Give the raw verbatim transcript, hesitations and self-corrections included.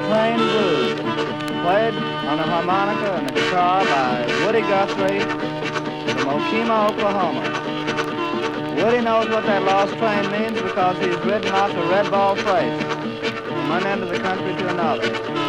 Train Blues, played on the harmonica and the guitar by Woody Guthrie from Okemah, Oklahoma. Woody knows what that lost train means because he's ridden lots of red ball freights from one end of the country to another.